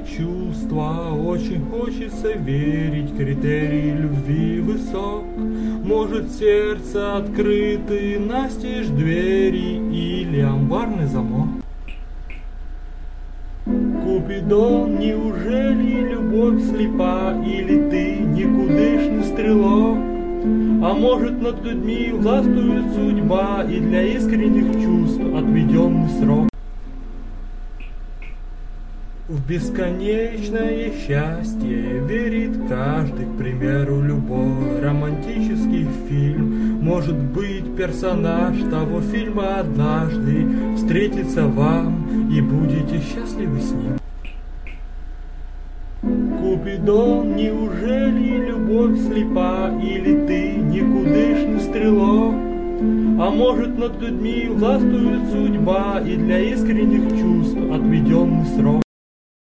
чувства, очень хочется верить, критерий любви высок. Может, сердце открыты настежь двери или амбарный замок. Купидон, неужели любовь слепа, или ты никудышный стрелок? А может, над людьми властвует судьба, и для искренних чувств отведенный срок? В бесконечное счастье верит каждый, к примеру, любой романтический фильм. Может быть, персонаж того фильма однажды встретится вам, и будете счастливы с ним. Купидон, неужели любовь слепа, или ты никудышный стрелок? А может, над людьми властвует судьба, и для искренних чувств отведенный срок?